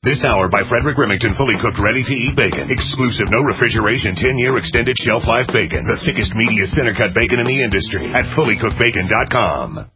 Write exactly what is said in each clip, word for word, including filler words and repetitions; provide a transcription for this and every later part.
This hour by Frederick Remington, fully cooked, ready-to-eat bacon. Exclusive, no refrigeration, ten-year extended shelf life bacon. The thickest, meatiest center-cut bacon in the industry at fully cooked bacon dot com.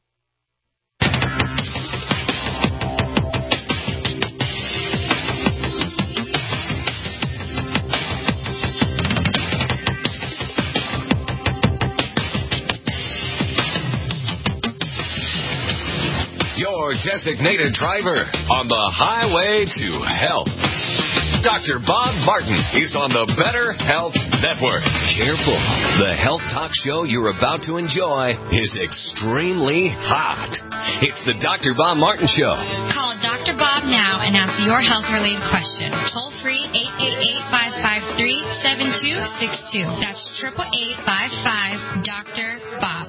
Designated driver on the highway to health. Doctor Bob Martin is on the Better Health Network. Careful. The health talk show you're about to enjoy is extremely hot. It's the Doctor Bob Martin Show. Call Doctor Bob now and ask your health-related question. Toll free eight eight eight, five five three, seven two six two. That's eight eight eight, five five, Doctor Bob.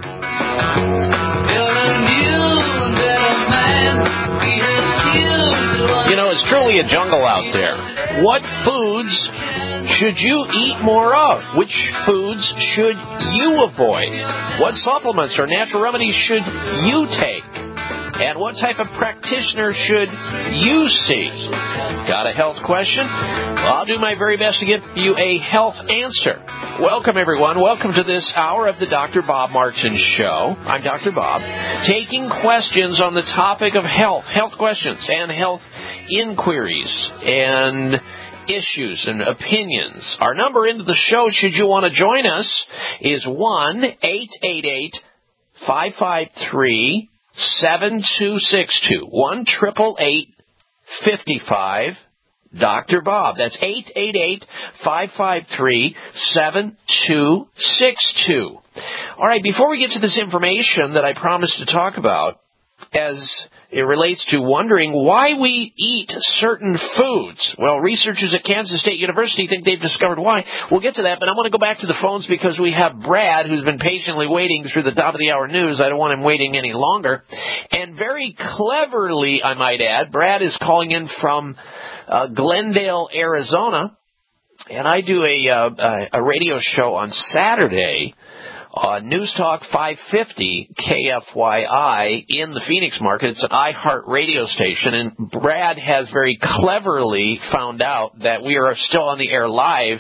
You know, it's truly a jungle out there. What foods should you eat more of? Which foods should you avoid? What supplements or natural remedies should you take? And what type of practitioner should you see? Got a health question? Well, I'll do my very best to give you a health answer. Welcome, everyone. Welcome to this hour of the Doctor Bob Martin Show. I'm Doctor Bob, taking questions on the topic of health, health questions and health inquiries and issues and opinions. Our number into the show, should you want to join us, is one eight eight eight, five five three, seven two six two. one eight eight eight, five five, Doctor Bob. That's eight eight eight, five five three, seven two six two. All right, before we get to this information that I promised to talk about, as it relates to wondering why we eat certain foods. Well, researchers at Kansas State University think they've discovered why. We'll get to that, but I want to go back to the phones because we have Brad, who's been patiently waiting through the top of the hour news. I don't want him waiting any longer. And very cleverly, I might add, Brad is calling in from uh, Glendale, Arizona. And I do a, uh, a radio show on Saturday Uh, News Talk five fifty K F Y I in the Phoenix market. It's an iHeart radio station, and Brad has very cleverly found out that we are still on the air live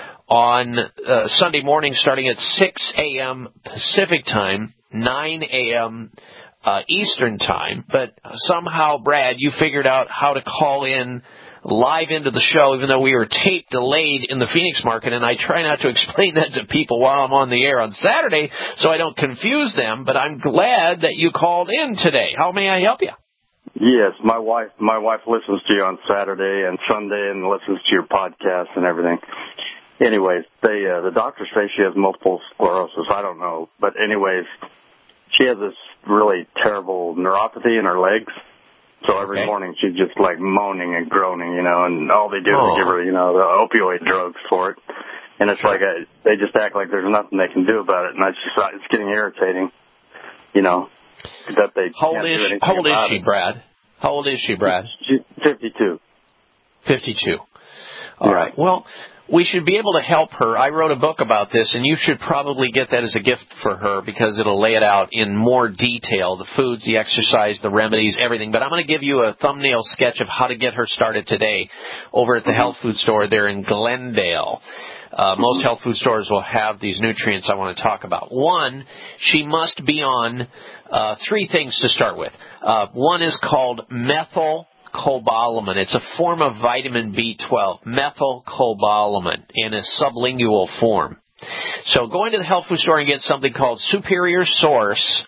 on uh, Sunday morning starting at six a.m. Pacific time, nine a.m. Uh, Eastern time. But somehow, Brad, you figured out how to call in live into the show, even though we were tape delayed in the Phoenix market, and I try not to explain that to people while I'm on the air on Saturday so I don't confuse them, but I'm glad that you called in today. How may I help you? Yes, my wife my wife listens to you on Saturday and Sunday and listens to your podcast and everything. Anyways, they uh, the doctors say she has multiple sclerosis. I don't know, but anyways, she has this really terrible neuropathy in her legs. So every okay. morning she's just like moaning and groaning, you know, and all they do oh. is give her, you know, the opioid drugs for it. And it's sure. like a, they just act like there's nothing they can do about it. And it's just it's getting irritating, you know, that they how can't old is do anything How old is she, it. Brad? How old is she, Brad? She's fifty-two. fifty-two. All yeah. right. Well, we should be able to help her. I wrote a book about this, and you should probably get that as a gift for her because it'll lay it out in more detail, the foods, the exercise, the remedies, everything. But I'm going to give you a thumbnail sketch of how to get her started today over at the health food store there in Glendale. Uh, most health food stores will have these nutrients I want to talk about. One, she must be on uh, three things to start with. Uh, one is called methyl cobalamin. It's a form of vitamin B twelve, methylcobalamin, in a sublingual form. So go into the health food store and get something called Superior Source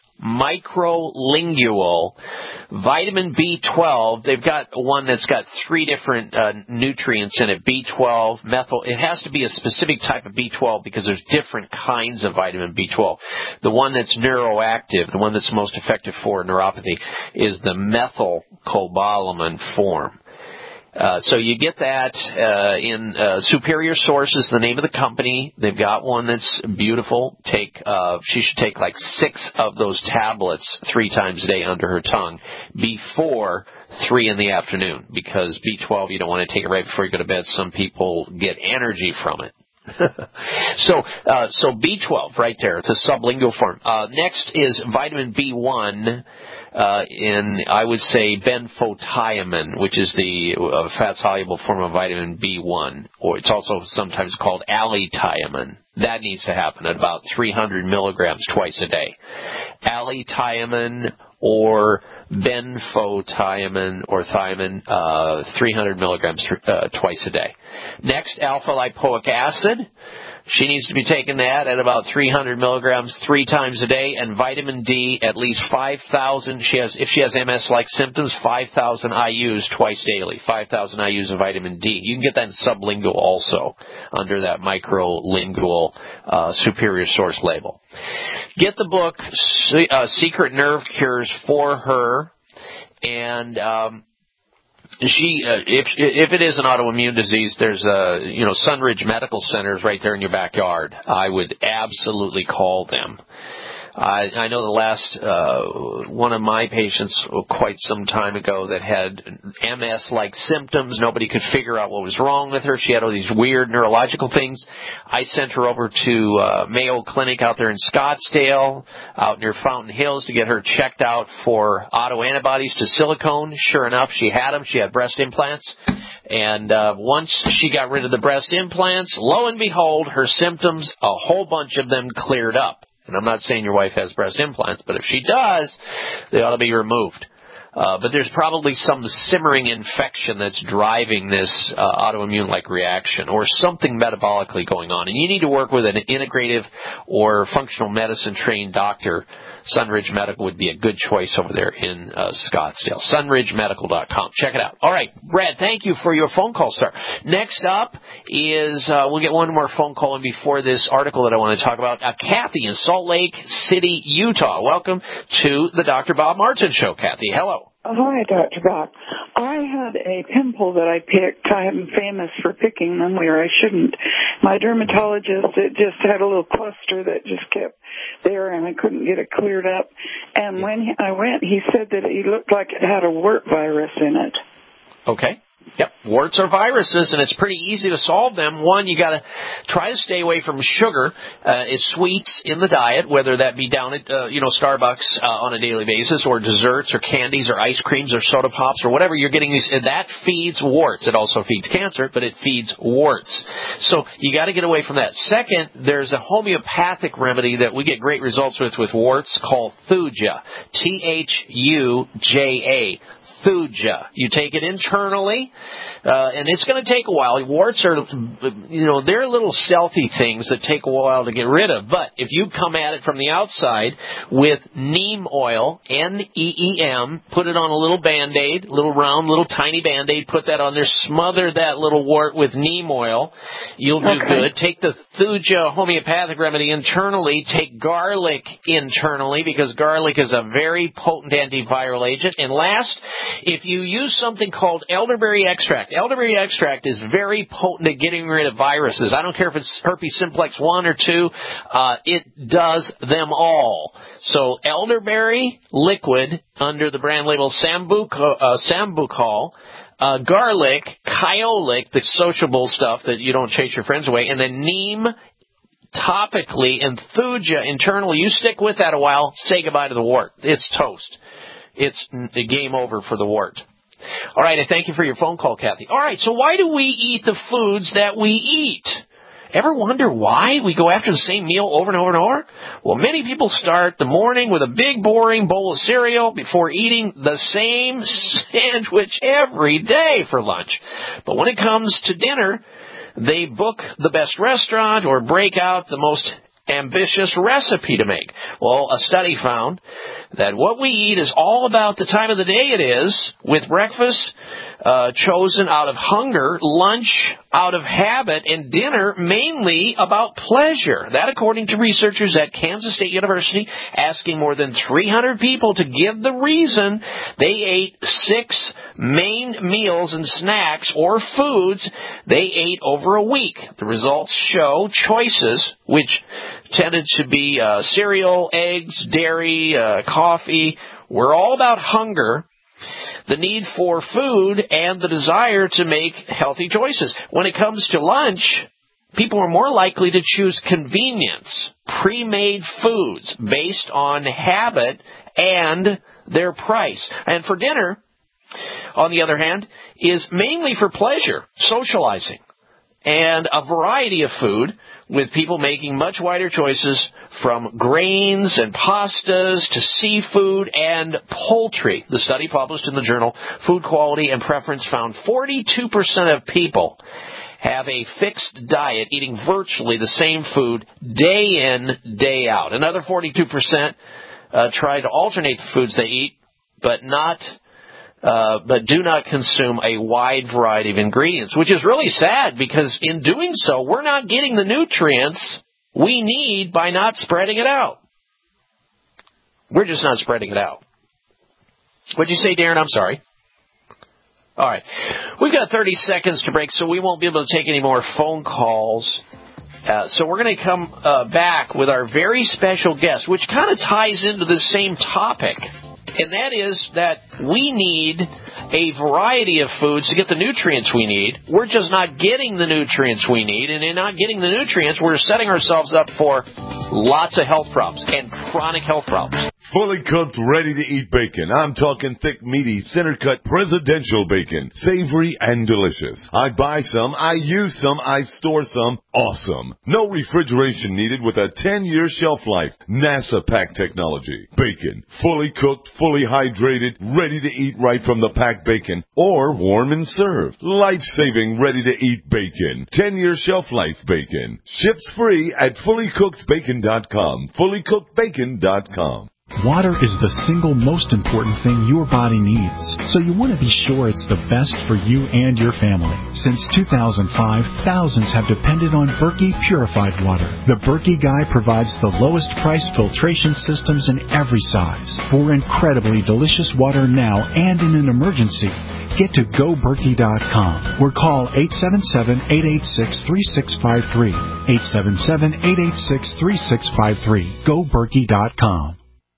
Microlingual Vitamin B twelve. They've got one that's got three different uh, nutrients in it, B twelve, methyl. It has to be a specific type of B twelve because there's different kinds of vitamin B twelve. The one that's neuroactive, the one that's most effective for neuropathy, is the methylcobalamin form. Uh, so you get that uh, in uh, Superior Source is the name of the company. They've got one that's beautiful. Take uh, she should take like six of those tablets three times a day under her tongue before three in the afternoon, because B twelve, you don't want to take it right before you go to bed. Some people get energy from it. so uh, so B twelve right there. It's a sublingual form. Uh, next is vitamin B one. uh, in, I would say, benfotiamine, which is the uh, fat-soluble form of vitamin B one, or it's also sometimes called allithiamine. That needs to happen at about three hundred milligrams twice a day. Allithiamine or benfotiamine or thiamine, uh, three hundred milligrams uh, twice a day. Next, alpha-lipoic acid. She needs to be taking that at about three hundred milligrams three times a day, and vitamin D at least five thousand. She has, if she has M S-like symptoms, five thousand I U's twice daily, five thousand I U's of vitamin D. You can get that in sublingual also under that microlingual uh, superior source label. Get the book, uh, Secret Nerve Cures for her, and um, She, uh, if if it is an autoimmune disease, there's a you know Sunridge Medical Centers right there in your backyard. I would absolutely call them. I, I know the last uh, one of my patients quite some time ago that had M S-like symptoms. Nobody could figure out what was wrong with her. She had all these weird neurological things. I sent her over to uh, Mayo Clinic out there in Scottsdale, out near Fountain Hills, to get her checked out for autoantibodies to silicone. Sure enough, she had them. She had breast implants. And uh, once she got rid of the breast implants, lo and behold, her symptoms, a whole bunch of them cleared up. And I'm not saying your wife has breast implants, but if she does, they ought to be removed. Uh, but there's probably some simmering infection that's driving this uh, autoimmune-like reaction, or something metabolically going on. And you need to work with an integrative or functional medicine-trained doctor. Sunridge Medical would be a good choice over there in uh, Scottsdale. sunridge medical dot com. Check it out. All right, Brad, thank you for your phone call, sir. Next up is, uh, we'll get one more phone call in before this article that I want to talk about. Uh, Kathy in Salt Lake City, Utah. Welcome to the Doctor Bob Martin Show, Kathy. Hello. Hi, Doctor Bob. I had a pimple that I picked. I'm famous for picking them where I shouldn't. My dermatologist, it just had a little cluster that just kept there, and I couldn't get it cleared up. And when I went, he said that it looked like it had a wart virus in it. Okay. Yep, warts are viruses, and it's pretty easy to solve them. One, you got to try to stay away from sugar. Uh, it's sweets in the diet, whether that be down at uh, you know Starbucks uh, on a daily basis, or desserts, or candies, or ice creams, or soda pops, or whatever you're getting. These that feeds warts. It also feeds cancer, but it feeds warts. So you got to get away from that. Second, there's a homeopathic remedy that we get great results with with warts called Thuja. T H U J A. Thuja. You take it internally, uh, and it's going to take a while. Warts are, you know, they're little stealthy things that take a while to get rid of. But if you come at it from the outside with neem oil, N E E M, put it on a little Band-Aid, little round, little tiny Band-Aid, put that on there, smother that little wart with neem oil, you'll do okay. good. Take the Thuja homeopathic remedy internally. Take garlic internally, because garlic is a very potent antiviral agent. And last, if you use something called elderberry extract, elderberry extract is very potent at getting rid of viruses. I don't care if it's herpes simplex one or two, uh, it does them all. So elderberry liquid under the brand label Sambuc, uh, Sambucol, uh, garlic, kyolic, the sociable stuff that you don't chase your friends away, and then neem topically, and Thuja internally. You stick with that a while, say goodbye to the wart. It's toast. It's a game over for the wart. All right, I thank you for your phone call, Kathy. All right, so why do we eat the foods that we eat? Ever wonder why we go after the same meal over and over and over? Well, many people start the morning with a big, boring bowl of cereal before eating the same sandwich every day for lunch. But when it comes to dinner, they book the best restaurant or break out the most ambitious recipe to make. Well, a study found that what we eat is all about the time of the day it is, with breakfast uh, chosen out of hunger, lunch out of habit, and dinner mainly about pleasure. That according to researchers at Kansas State University, asking more than three hundred people to give the reason they ate six main meals and snacks or foods they ate over a week. The results show choices which tended to be uh, cereal, eggs, dairy, uh, coffee, were all about hunger, the need for food, and the desire to make healthy choices. When it comes to lunch, people are more likely to choose convenience, pre-made foods based on habit and their price. And for dinner, on the other hand, is mainly for pleasure, socializing, and a variety of food, with people making much wider choices from grains and pastas to seafood and poultry. The study published in the journal Food Quality and Preference found forty-two percent of people have a fixed diet, eating virtually the same food day in, day out. Another forty-two percent uh, try to alternate the foods they eat, but not Uh, but do not consume a wide variety of ingredients, which is really sad because in doing so, we're not getting the nutrients we need by not spreading it out. We're just not spreading it out. What'd you say, Darren? I'm sorry. All right. We've got thirty seconds to break, so we won't be able to take any more phone calls. Uh, so we're going to come uh, back with our very special guest, which kind of ties into the same topic. And that is that we need a variety of foods to get the nutrients we need. We're just not getting the nutrients we need. And in not getting the nutrients, we're setting ourselves up for lots of health problems and chronic health problems. Fully cooked, ready-to-eat bacon. I'm talking thick, meaty, center-cut presidential bacon. Savory and delicious. I buy some, I use some, I store some. Awesome. No refrigeration needed with a ten-year shelf life. NASA pack technology. Bacon. Fully cooked, fully hydrated, ready to eat right from the packed bacon. Or warm and served. Life-saving, ready-to-eat bacon. ten-year shelf life bacon. Ships free at fully cooked bacon dot com. fully cooked bacon dot com. Water is the single most important thing your body needs, so you want to be sure it's the best for you and your family. Since two thousand five, thousands have depended on Berkey purified water. The Berkey Guy provides the lowest price filtration systems in every size. For incredibly delicious water now and in an emergency, get to go berkey dot com or call eight seven seven, eight eight six, three six five three. eight seven seven, eight eight six, three six five three. go berkey dot com.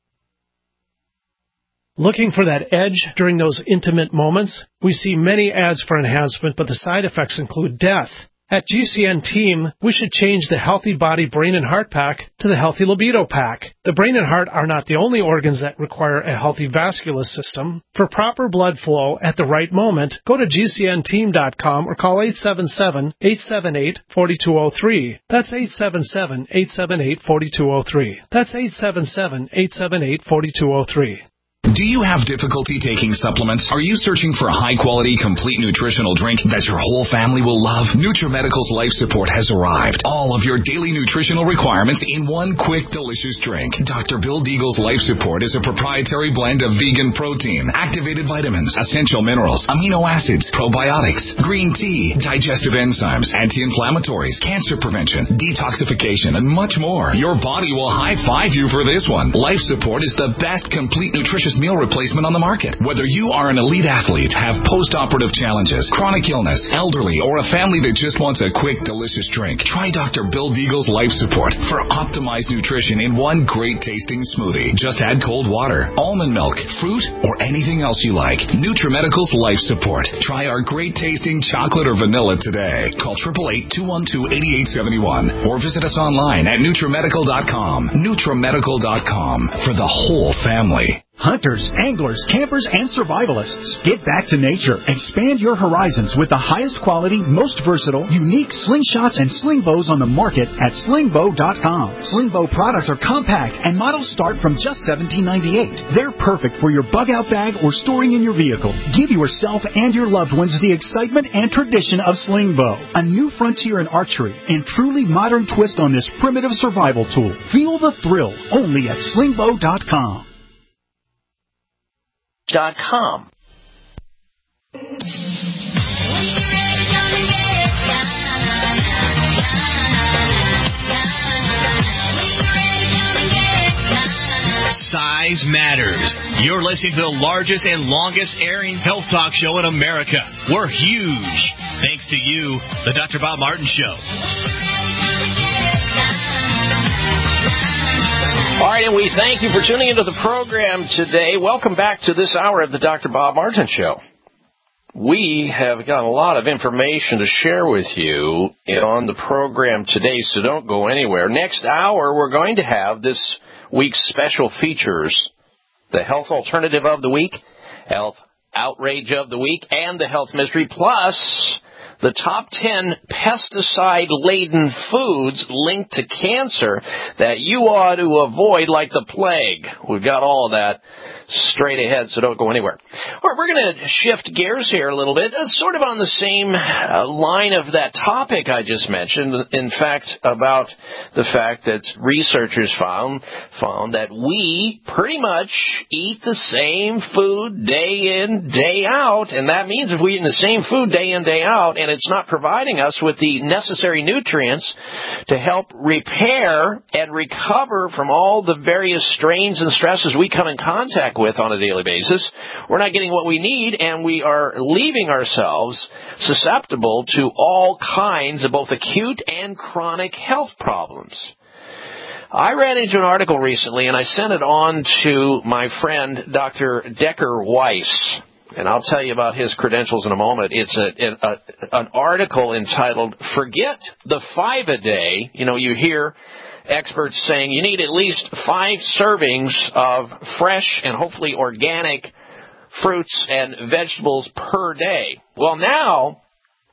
Looking for that edge during those intimate moments? We see many ads for enhancement, but the side effects include death. At G C N Team, we should change the Healthy Body Brain and Heart Pack to the Healthy Libido Pack. The brain and heart are not the only organs that require a healthy vascular system. For proper blood flow at the right moment, go to G C N team dot com or call eight seven seven, eight seven eight, four two zero three. That's eight seven seven, eight seven eight, four two zero three. That's eight seven seven, eight seven eight, four two zero three. Do you have difficulty taking supplements? Are you searching for a high-quality, complete nutritional drink that your whole family will love? NutriMedical's Life Support has arrived. All of your daily nutritional requirements in one quick, delicious drink. Doctor Bill Deagle's Life Support is a proprietary blend of vegan protein, activated vitamins, essential minerals, amino acids, probiotics, green tea, digestive enzymes, anti-inflammatories, cancer prevention, detoxification, and much more. Your body will high-five you for this one. Life Support is the best complete nutritious meal replacement on the market. Whether you are an elite athlete, have post-operative challenges, chronic illness, elderly, or a family that just wants a quick, delicious drink, try Doctor Bill Deagle's Life Support for optimized nutrition in one great-tasting smoothie. Just add cold water, almond milk, fruit, or anything else you like. NutriMedical's Life Support. Try our great-tasting chocolate or vanilla today. Call eight eight eight, two one two, eight eight seven one or visit us online at NutriMedical dot com. NutriMedical dot com for the whole family. Hunters, anglers, campers, and survivalists. Get back to nature. Expand your horizons with the highest quality, most versatile, unique slingshots and sling bows on the market at sling bow dot com. Sling bow products are compact and models start from just seventeen ninety-eight. They're perfect for your bug-out bag or storing in your vehicle. Give yourself and your loved ones the excitement and tradition of sling bow. A new frontier in archery and truly modern twist on this primitive survival tool. Feel the thrill only at sling bow dot com. Dot com. Size matters. You're listening to the largest and longest airing health talk show in America. We're huge. Thanks to you, the Doctor Bob Martin Show. All right, and we thank you for tuning into the program today. Welcome back to this hour of the Doctor Bob Martin Show. We have got a lot of information to share with you on the program today, so don't go anywhere. Next hour, we're going to have this week's special features the health alternative of the week, health outrage of the week, and the health mystery, plus the top ten pesticide-laden foods linked to cancer that you ought to avoid like the plague. We've got all of that straight ahead, so don't go anywhere. All right, we're going to shift gears here a little bit, uh, sort of on the same uh, line of that topic I just mentioned. In fact, about the fact that researchers found found that we pretty much eat the same food day in, day out, and that means if we eat the same food day in, day out, and it's not providing us with the necessary nutrients to help repair and recover from all the various strains and stresses we come in contact with on a daily basis, we're not getting what we need, and we are leaving ourselves susceptible to all kinds of both acute and chronic health problems. I ran into an article recently, and I sent it on to my friend, Doctor Decker Weiss. And I'll tell you about his credentials in a moment. It's a, a, an article entitled, Forget the Five-A-Day. You know, you hear experts saying you need at least five servings of fresh and hopefully organic fruits and vegetables per day. Well, now,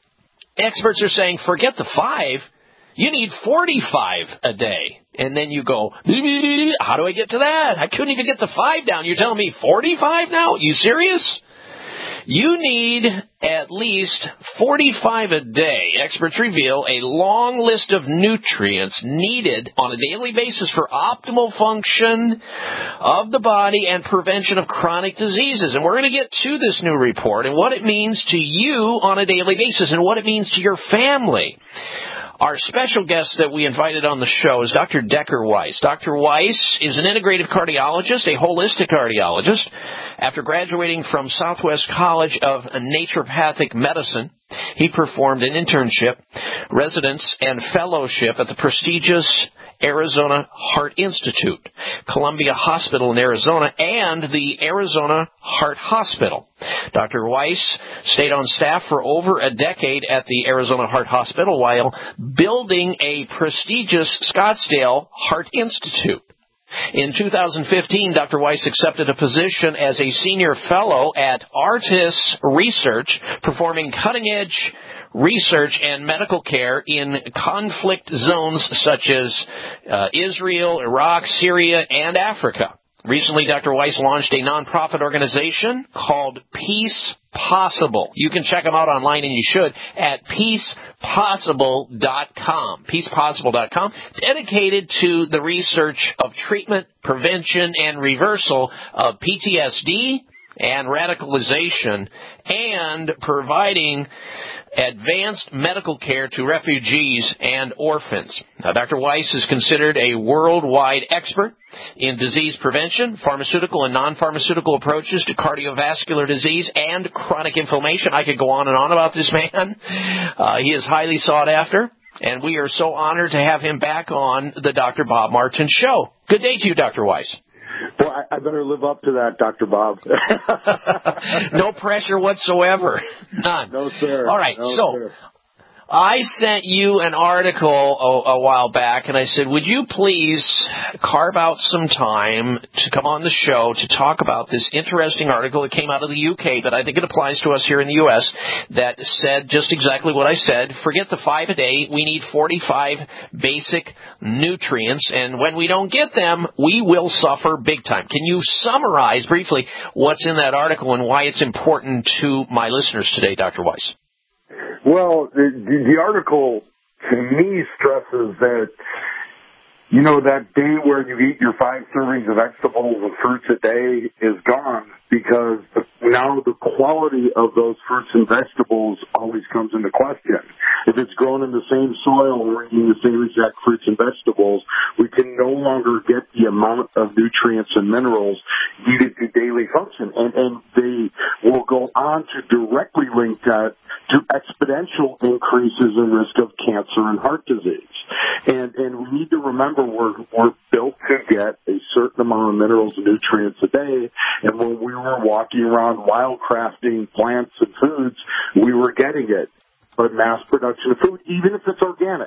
experts are saying forget the five. You need forty-five a day. And then you go, how do I get to that? I couldn't even get the five down. You're telling me forty-five now? You serious? You need at least forty-five a day. Experts reveal a long list of nutrients needed on a daily basis for optimal function of the body and prevention of chronic diseases. And we're going to get to this new report and what it means to you on a daily basis and what it means to your family. Our special guest that we invited on the show is Doctor Decker Weiss. Doctor Weiss is an integrative cardiologist, a holistic cardiologist. After graduating from Southwest College of Naturopathic Medicine, he performed an internship, residence, and fellowship at the prestigious Arizona Heart Institute, Columbia Hospital in Arizona, and the Arizona Heart Hospital. Doctor Weiss stayed on staff for over a decade at the Arizona Heart Hospital while building a prestigious Scottsdale Heart Institute. In two thousand fifteen, Doctor Weiss accepted a position as a senior fellow at Artis Research, performing cutting-edge research and medical care in conflict zones such as uh, Israel, Iraq, Syria, and Africa. Recently, Doctor Weiss launched a nonprofit organization called Peace Possible. You can check them out online, and you should, at peace possible dot com. peace possible dot com, dedicated to the research of treatment, prevention, and reversal of P T S D and radicalization, and providing advanced medical care to refugees and orphans. Now, Doctor Weiss is considered a worldwide expert in disease prevention, pharmaceutical and non-pharmaceutical approaches to cardiovascular disease and chronic inflammation. I could go on and on about this man. Uh, he is highly sought after, and we are so honored to have him back on the Doctor Bob Martin Show. Good day to you, Doctor Weiss. Well, I, I better live up to that, Doctor Bob. No pressure whatsoever. None. No, sir. All right, no, so sir. I sent you an article a, a while back, and I said, would you please carve out some time to come on the show to talk about this interesting article that came out of the U K, but I think it applies to us here in the U S, that said just exactly what I said. Forget the five a day. We need forty-five basic nutrients, and when we don't get them, we will suffer big time. Can you summarize briefly what's in that article and why it's important to my listeners today, Doctor Weiss? Well, the, the article, to me, stresses that, you know, that day where you eat your five servings of vegetables and fruits a day is gone, because now the quality of those fruits and vegetables always comes into question. If it's grown in the same soil and we're eating the same exact fruits and vegetables, we can no longer get the amount of nutrients and minerals needed to daily function. And, and they will go on to directly link that to exponential increases in risk of cancer and heart disease. And, and we need to remember we're, we're built to get a certain amount of minerals and nutrients a day. And when we were walking around wildcrafting plants and foods, we were getting it. But mass production of food, even if it's organic,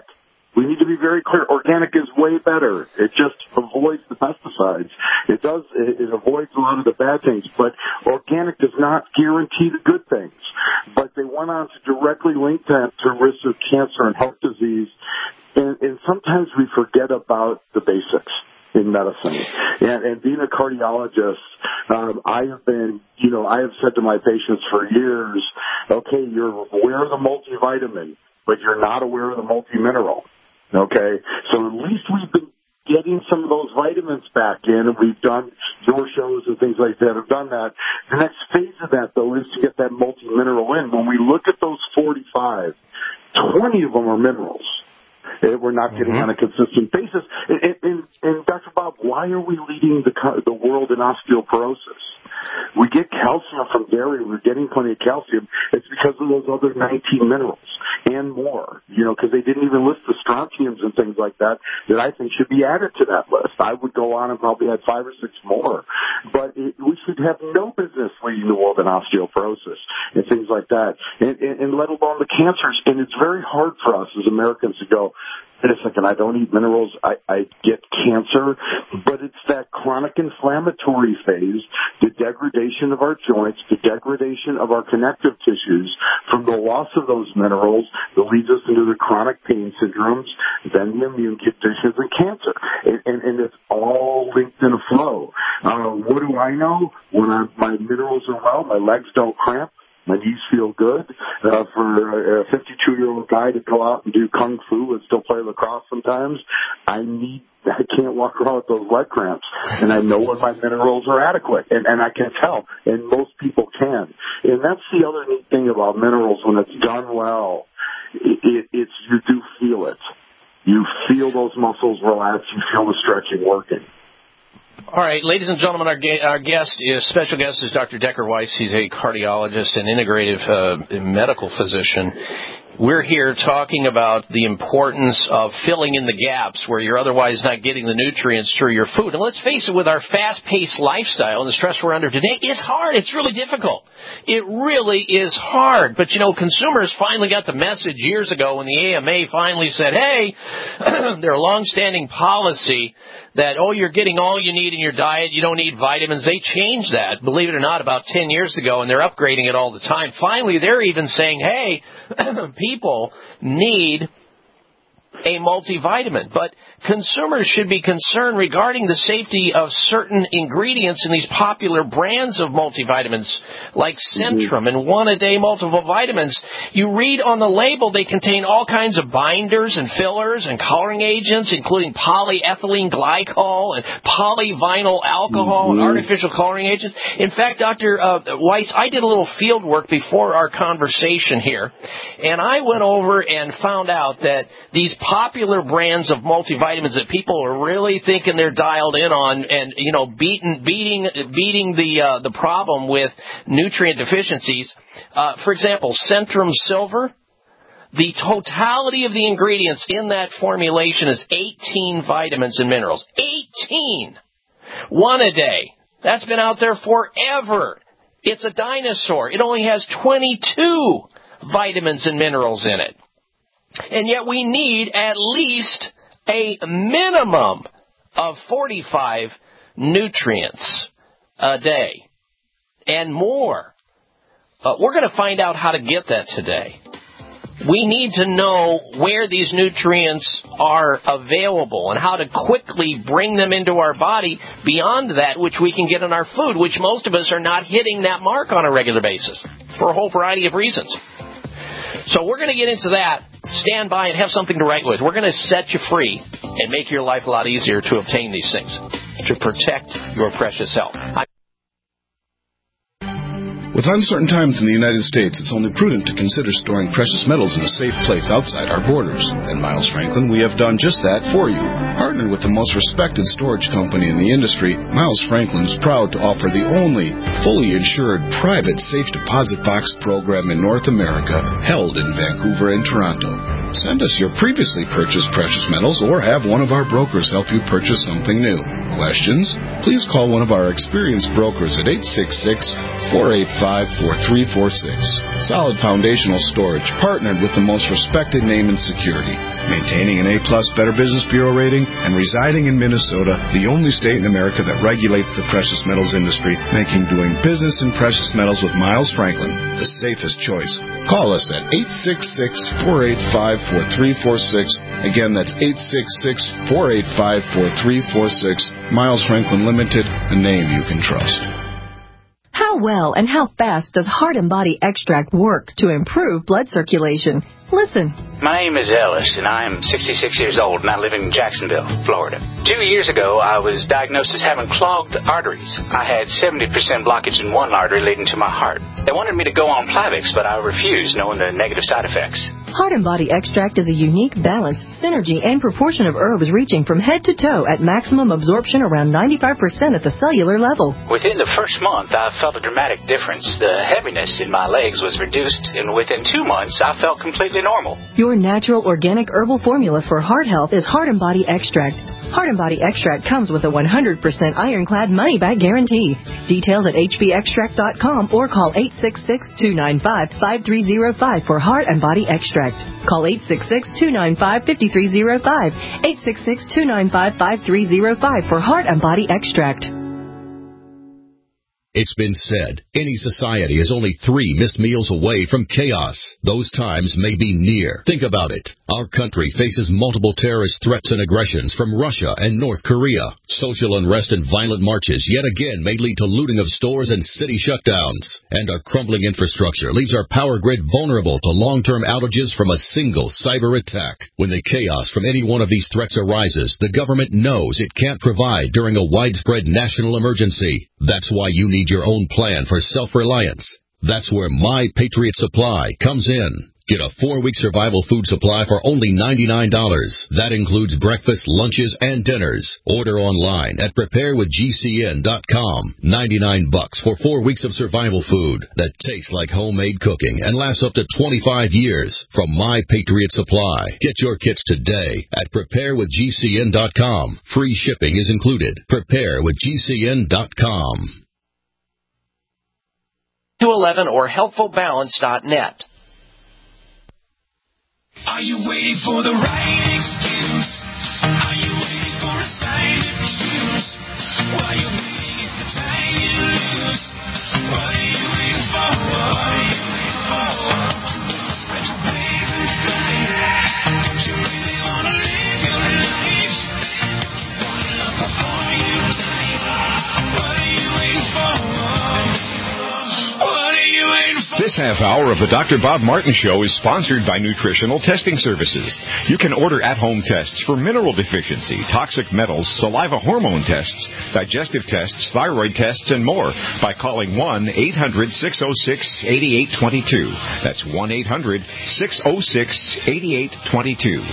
We need to be very clear. Organic is way better. It just avoids the pesticides. It does, it, it avoids a lot of the bad things, but organic does not guarantee the good things. But they went on to directly link that to risks of cancer and heart disease. And, and sometimes we forget about the basics in medicine. And, and being a cardiologist, um, I have been, you know, I have said to my patients for years, okay, you're aware of the multivitamin, but you're not aware of the multimineral. Okay? So at least we've been getting some of those vitamins back in, and we've done your shows and things like that have done that. The next phase of that, though, is to get that multimineral in. When we look at those forty-five, twenty of them are minerals. We're not getting mm-hmm. on a consistent basis. And, and, and Doctor Bob, why are we leading the, the world in osteoporosis? We get calcium from dairy. We're getting plenty of calcium. It's because of those other nineteen minerals and more, you know, because they didn't even list the strontiums and things like that that I think should be added to that list. I would go on and probably add five or six more. But it, we should have no business leading the world in osteoporosis and things like that, and, and, and let alone the cancers. And it's very hard for us as Americans to go, wait a second, I don't eat minerals, I, I get cancer, but it's that chronic inflammatory phase, the degradation of our joints, the degradation of our connective tissues from the loss of those minerals that leads us into the chronic pain syndromes, then the immune conditions and cancer. And, and, and it's all linked in a flow. Uh, what do I know? When I, my minerals are well, my legs don't cramp, my knees feel good. Uh, for a fifty-two-year-old guy to go out and do kung fu and still play lacrosse sometimes, I need, I can't walk around with those leg cramps. And I know when my minerals are adequate, and, and I can tell, and most people can. And that's the other neat thing about minerals. When it's done well, it, it, it's, you do feel it. You feel those muscles relax. You feel the stretching working. All right, ladies and gentlemen, our, ga- our guest is special guest is Doctor Decker Weiss. He's a cardiologist and integrative uh, medical physician. We're here talking about the importance of filling in the gaps where you're otherwise not getting the nutrients through your food. And let's face it, with our fast-paced lifestyle and the stress we're under today, it's hard. It's really difficult. It really is hard. But, you know, consumers finally got the message years ago when the A M A finally said, hey, their long-standing policy that, oh, you're getting all you need in your diet, you don't need vitamins. They changed that, believe it or not, about ten years ago, and they're upgrading it all the time. Finally, they're even saying, hey, people need a multivitamin. But consumers should be concerned regarding the safety of certain ingredients in these popular brands of multivitamins like Centrum and one-a-day multiple vitamins. You read on the label they contain all kinds of binders and fillers and coloring agents, including polyethylene glycol and polyvinyl alcohol mm-hmm. and artificial coloring agents. In fact, Doctor Uh, Weiss, I did a little field work before our conversation here, and I went over and found out that these popular brands of multivitamins that people are really thinking they're dialed in on and, you know, beating beating beating the uh, the problem with nutrient deficiencies. Uh, for example, Centrum Silver, the totality of the ingredients in that formulation is eighteen vitamins and minerals. eighteen! One a day. That's been out there forever. It's a dinosaur. It only has twenty-two vitamins and minerals in it. And yet we need at least a minimum of forty-five nutrients a day and more. Uh, we're going to find out how to get that today. We need to know where these nutrients are available and how to quickly bring them into our body beyond that which we can get in our food, which most of us are not hitting that mark on a regular basis for a whole variety of reasons. So we're going to get into that. Stand by and have something to write with. We're going to set you free and make your life a lot easier to obtain these things, to protect your precious health. I'm With uncertain times in the United States, it's only prudent to consider storing precious metals in a safe place outside our borders. At Miles Franklin, we have done just that for you. Partnered with the most respected storage company in the industry, Miles Franklin is proud to offer the only fully insured private safe deposit box program in North America, held in Vancouver and Toronto. Send us your previously purchased precious metals or have one of our brokers help you purchase something new. Questions? Please call one of our experienced brokers at eight six six, four eight five, four three four six. Solid Foundational Storage, partnered with the most respected name in security, maintaining an A-plus Better Business Bureau rating and residing in Minnesota, the only state in America that regulates the precious metals industry, making doing business in precious metals with Miles Franklin the safest choice. Call us at eight six six, four eight five, four three four six. Again, that's eight six six, four eight five, four three four six. Miles Franklin Limited, a name you can trust. How well and how fast does Heart and Body Extract work to improve blood circulation? Listen. My name is Ellis, and I am sixty-six years old, and I live in Jacksonville, Florida. Two years ago, I was diagnosed as having clogged arteries. I had seventy percent blockage in one artery leading to my heart. They wanted me to go on Plavix, but I refused, knowing the negative side effects. Heart and Body Extract is a unique balance, synergy, and proportion of herbs reaching from head to toe at maximum absorption around ninety-five percent at the cellular level. Within the first month, I felt a dramatic difference. The heaviness in my legs was reduced, and within two months, I felt completely normal. Your natural organic herbal formula for heart health is Heart and Body Extract. Heart and Body Extract comes with a one hundred percent ironclad money-back guarantee. Details at h b extract dot com or call eight six six, two nine five, five three zero five for Heart and Body Extract. Call eight six six, two nine five, five three zero five, eight six six, two nine five, five three zero five for Heart and Body Extract. It's been said, any society is only three missed meals away from chaos. Those times may be near. Think about it. Our country faces multiple terrorist threats and aggressions from Russia and North Korea. Social unrest and violent marches yet again may lead to looting of stores and city shutdowns. And our crumbling infrastructure leaves our power grid vulnerable to long-term outages from a single cyber attack. When the chaos from any one of these threats arises, the government knows it can't provide during a widespread national emergency. That's why you need your own plan for self-reliance. That's where My Patriot Supply comes in. Get a four-week survival food supply for only ninety-nine dollars. That includes breakfast, lunches, and dinners. Order online at prepare with G C N dot com. ninety-nine bucks for four weeks of survival food that tastes like homemade cooking and lasts up to twenty-five years from My Patriot Supply. Get your kits today at prepare with G C N dot com. Free shipping is included. prepare with G C N dot com. two eleven or healthful balance dot net. Are you waiting for the right excuse? Are you waiting for a sign to choose? While you're waiting, it's the time you lose. What are you waiting for? What are you waiting for? Spread your wings and fly. Don't you really want to live your life? Don't you want to love before you die? What are you waiting for? What are you waiting for? This half hour of the Doctor Bob Martin Show is sponsored by Nutritional Testing Services. You can order at-home tests for mineral deficiency, toxic metals, saliva hormone tests, digestive tests, thyroid tests, and more by calling one eight hundred, six oh six, eight eight two two. That's one eight hundred, six oh six, eight eight two two.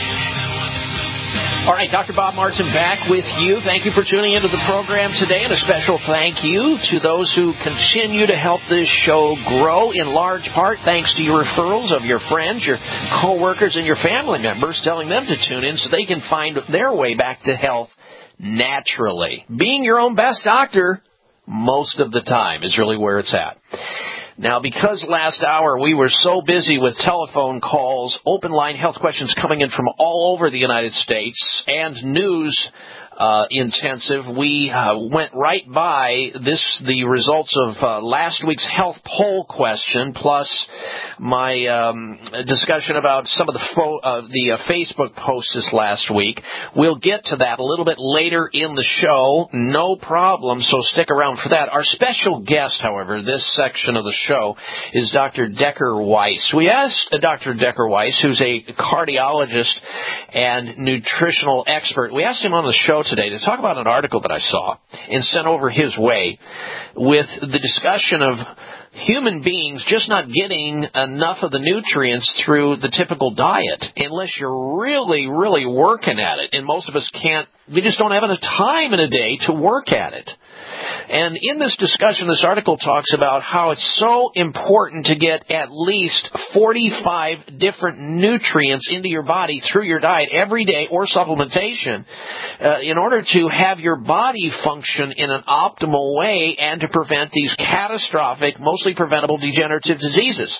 All right, Doctor Bob Martin back with you. Thank you for tuning into the program today, and a special thank you to those who continue to help this show grow, in large part thanks to your referrals of your friends, your coworkers, and your family members, telling them to tune in so they can find their way back to health naturally. Being your own best doctor most of the time is really where it's at. Now, because last hour we were so busy with telephone calls, open line health questions coming in from all over the United States, and news uh, intensive, we uh, went right by this, the results of uh, last week's health poll question, plus my um, discussion about some of the fo- uh, the uh, Facebook posts this last week. We'll get to that a little bit later in the show, no problem, so stick around for that. Our special guest, however, this section of the show is Doctor Decker Weiss. We asked uh, Doctor Decker Weiss, who's a cardiologist and nutritional expert, we asked him on the show today to talk about an article that I saw and sent over his way with the discussion of human beings just not getting enough of the nutrients through the typical diet unless you're really, really working at it. And most of us can't, we just don't have enough time in a day to work at it. And in this discussion, this article talks about how it's so important to get at least forty-five different nutrients into your body through your diet every day or supplementation uh, in order to have your body function in an optimal way and to prevent these catastrophic, mostly preventable degenerative diseases.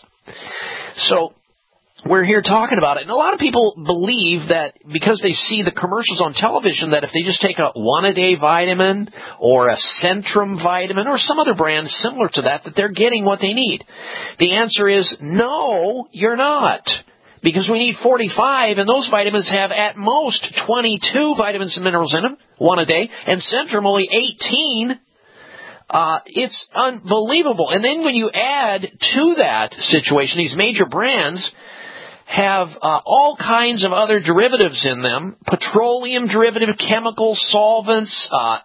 So we're here talking about it. And a lot of people believe that because they see the commercials on television that if they just take a one-a-day vitamin or a Centrum vitamin or some other brand similar to that, that they're getting what they need. The answer is no, you're not. Because we need forty-five, and those vitamins have at most twenty-two vitamins and minerals in them, one a day, and Centrum only eighteen. Uh, it's unbelievable. And then when you add to that situation, these major brands have uh, all kinds of other derivatives in them, petroleum derivative, chemical solvents. Uh,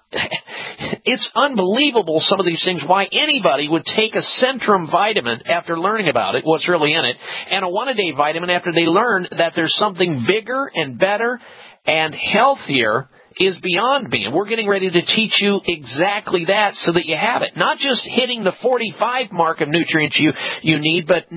it's unbelievable, some of these things, why anybody would take a Centrum vitamin after learning about it, what's really in it, and a one-a-day vitamin after they learn that there's something bigger and better and healthier is beyond me. And we're getting ready to teach you exactly that so that you have it. Not just hitting the forty-five mark of nutrients you, you need, but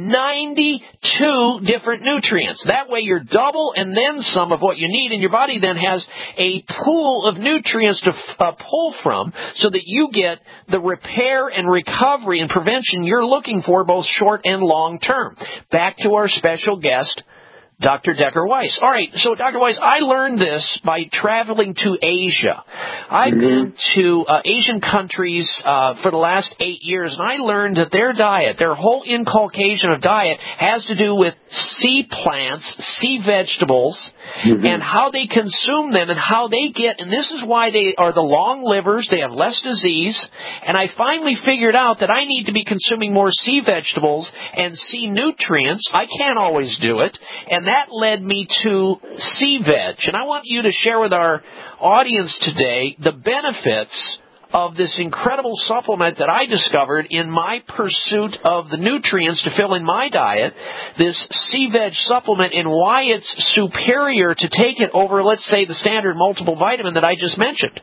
ninety-two different nutrients. That way you're double and then some of what you need, and your body then has a pool of nutrients to uh, pull from so that you get the repair and recovery and prevention you're looking for, both short and long term. Back to our special guest, Doctor Decker Weiss. All right, so Doctor Weiss, I learned this by traveling to Asia. I've mm-hmm. been to uh, Asian countries uh, for the last eight years, and I learned that their diet, their whole inculcation of diet, has to do with sea plants, sea vegetables, mm-hmm. and how they consume them and how they get, and this is why they are the long livers, they have less disease, and I finally figured out that I need to be consuming more sea vegetables and sea nutrients. I can't always do it, and that led me to Sea Veg. And I want you to share with our audience today the benefits of this incredible supplement that I discovered in my pursuit of the nutrients to fill in my diet, this Sea Veg supplement, and why it's superior to take it over, let's say, the standard multiple vitamin that I just mentioned.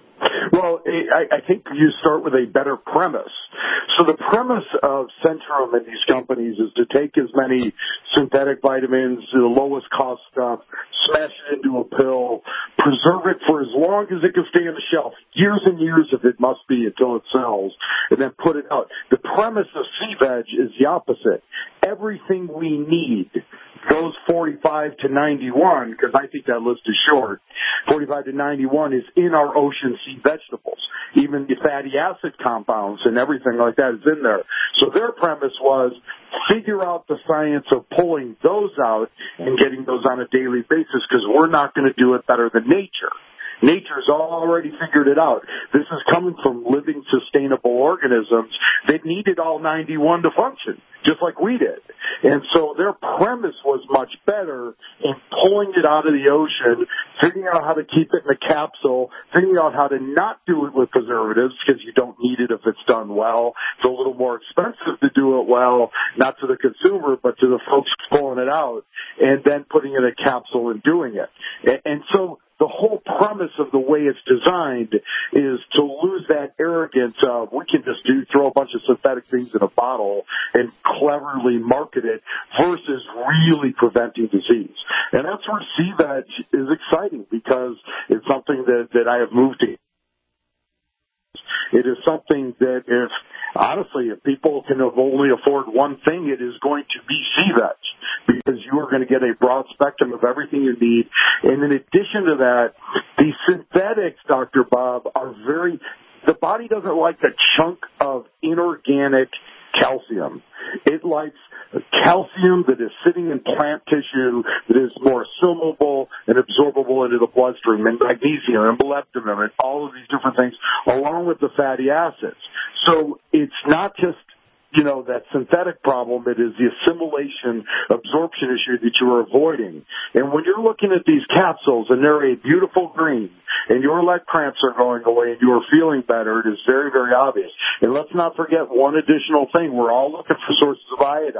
Well, I, I think you start with a better premise. So the premise of Centrum and these companies is to take as many synthetic vitamins, the lowest cost stuff, smash it into a pill, preserve it for as long as it can stay on the shelf, years and years if it must be until it sells, and then put it out. The premise of Sea Veg is the opposite. Everything we need, those forty-five to ninety-one, because I think that list is short, forty-five to ninety-one is in our ocean sea vegetables. Even the fatty acid compounds and everything like that is in there. So their premise was figure out the science of pulling those out and getting those on a daily basis, because we're not going to do it better than nature. Nature's already figured it out. This is coming from living, sustainable organisms that needed all ninety-one to function, just like we did. And so their premise was much better in pulling it out of the ocean, figuring out how to keep it in a capsule, figuring out how to not do it with preservatives, because you don't need it if it's done well. It's a little more expensive to do it well, not to the consumer, but to the folks pulling it out, and then putting it in a capsule and doing it. And, and so the whole premise of the way it's designed is to lose that arrogance of we can just do throw a bunch of synthetic things in a bottle and cleverly market it versus really preventing disease. And that's where Sea Veg is exciting, because it's something that, that I have moved to. It is something that if, honestly, if people can only afford one thing, it is going to be Sea Veg, because you are going to get a broad spectrum of everything you need. And in addition to that, the synthetics, Doctor Bob, are very, the body doesn't like a chunk of inorganic calcium. It likes calcium that is sitting in plant tissue that is more assimilar and absorbable into the bloodstream, and magnesium and molybdenum and all of these different things, along with the fatty acids. So it's not just, you know, that synthetic problem. It is the assimilation, absorption issue that you are avoiding. And when you're looking at these capsules and they're a beautiful green and your leg cramps are going away and you are feeling better, it is very, very obvious. And let's not forget one additional thing. We're all looking for sources of iodine.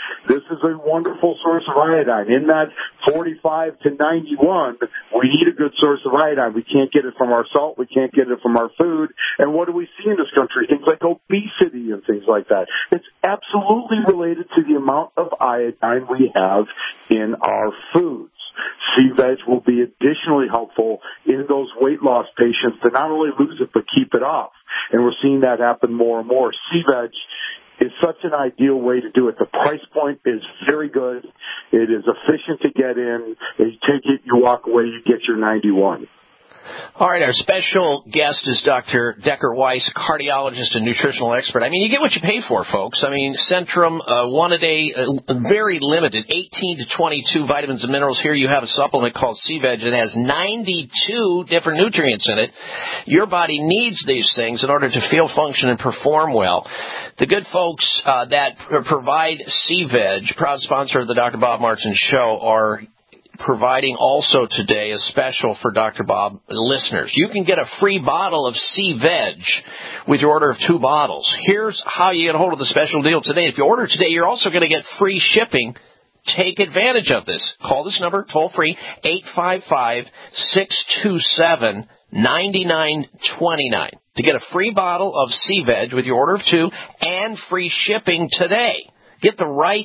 This is a wonderful source of iodine. In that forty-five to ninety-one, we need a good source of iodine. We can't get it from our salt. We can't get it from our food. And what do we see in this country? Things like obesity and things like that. It's absolutely related to the amount of iodine we have in our foods. C-Veg will be additionally helpful in those weight loss patients to not only lose it, but keep it off. And we're seeing that happen more and more. C-Veg is such an ideal way to do it. The price point is very good. It is efficient to get in. You take it, you walk away, you get your ninety-one. All right, our special guest is Doctor Decker Weiss, cardiologist and nutritional expert. I mean, you get what you pay for, folks. I mean, Centrum, uh, one a day, uh, very limited, eighteen to twenty-two vitamins and minerals. Here you have a supplement called C-Veg. It has ninety-two different nutrients in it. Your body needs these things in order to feel, function, and perform well. The good folks uh, that provide C-Veg, proud sponsor of the Doctor Bob Martin Show, are providing also today a special for Doctor Bob listeners. You can get a free bottle of C-Veg with your order of two bottles. Here's how you get a hold of the special deal today. If you order today, you're also going to get free shipping. Take advantage of this. Call this number, toll free, eight five five, six two seven, nine nine two nine to get a free bottle of C-Veg with your order of two and free shipping today. Get the right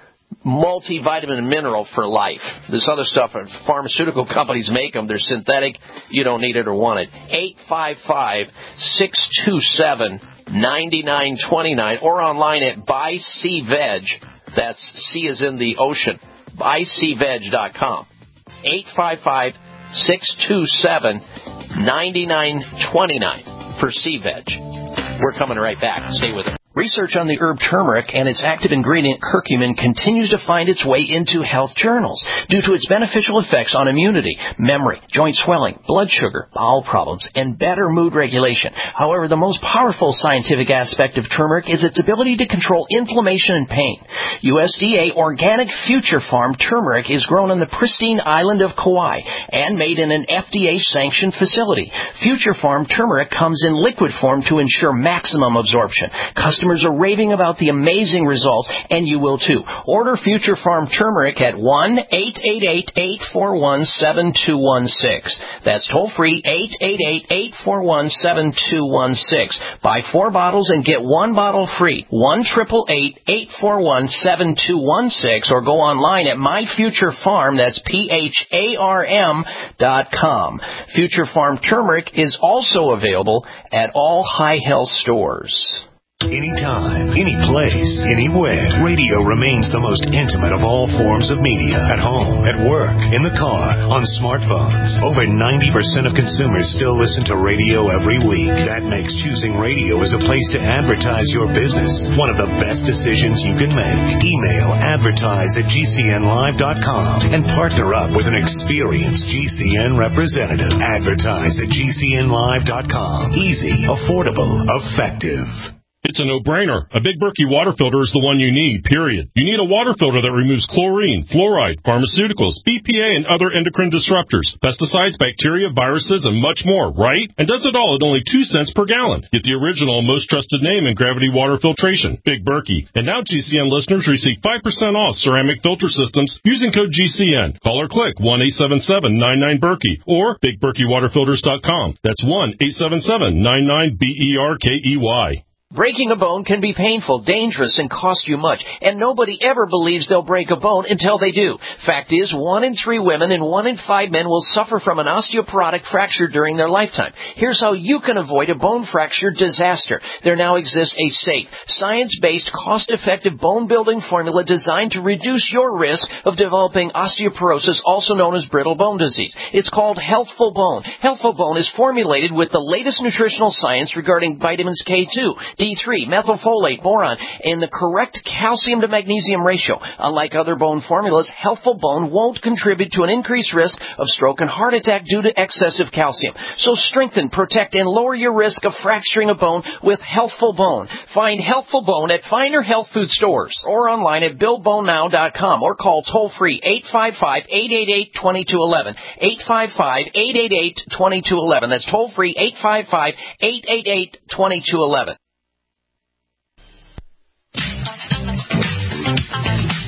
multivitamin and mineral for life. This other stuff, pharmaceutical companies make them. They're synthetic. You don't need it or want it. eight five five, six two seven, nine nine two nine or online at buy c veg. That's C as in the ocean. buy c veg dot com. eight five five, six two seven, nine nine two nine for C-Veg. We're coming right back. Stay with us. Research on the herb turmeric and its active ingredient curcumin continues to find its way into health journals due to its beneficial effects on immunity, memory, joint swelling, blood sugar, bowel problems, and better mood regulation. However, the most powerful scientific aspect of turmeric is its ability to control inflammation and pain. U S D A organic Future Farm turmeric is grown on the pristine island of Kauai and made in an F D A-sanctioned facility. Future Farm turmeric comes in liquid form to ensure maximum absorption. Customers are raving about the amazing results, and you will too. Order Future Farm turmeric at one eight eight eight, eight four one, seven two one six. That's toll free, eight eight eight, eight four one, seven two one six. Buy four bottles and get one bottle free. one eight eight eight, eight four one, seven two one six or go online at My Future Farm, that's P H A R M dot com. Future Farm turmeric is also available at all High Health stores. Anytime, any place, anywhere, radio remains the most intimate of all forms of media. At home, at work, in the car, on smartphones. Over ninety percent of consumers still listen to radio every week. That makes choosing radio as a place to advertise your business one of the best decisions you can make. Email advertise at G C N live dot com and partner up with an experienced G C N representative. Advertise at G C N live dot com. Easy, affordable, effective. It's a no-brainer. A Big Berkey water filter is the one you need, period. You need a water filter that removes chlorine, fluoride, pharmaceuticals, B P A, and other endocrine disruptors, pesticides, bacteria, viruses, and much more, right? And does it all at only two cents per gallon. Get the original, most trusted name in gravity water filtration, Big Berkey. And now G C N listeners receive five percent off ceramic filter systems using code G C N. Call or click one eight seven seven, nine nine, Berkey or big berkey water filters dot com. That's one eight seven seven, nine nine, B E R K E Y. Breaking a bone can be painful, dangerous, and cost you much, and nobody ever believes they'll break a bone until they do. Fact is, one in three women and one in five men will suffer from an osteoporotic fracture during their lifetime. Here's how you can avoid a bone fracture disaster. There now exists a safe, science-based, cost-effective bone-building formula designed to reduce your risk of developing osteoporosis, also known as brittle bone disease. It's called Healthful Bone. Healthful Bone is formulated with the latest nutritional science regarding vitamins K two, D three, methylfolate, boron, and the correct calcium to magnesium ratio. Unlike other bone formulas, Healthful Bone won't contribute to an increased risk of stroke and heart attack due to excessive calcium. So strengthen, protect, and lower your risk of fracturing a bone with Healthful Bone. Find Healthful Bone at finer health food stores or online at build bone now dot com or call toll-free eight five five, eight eight eight, two two one one. eight five five, eight eight eight, two two one one. That's toll-free eight five five, eight eight eight, two two one one.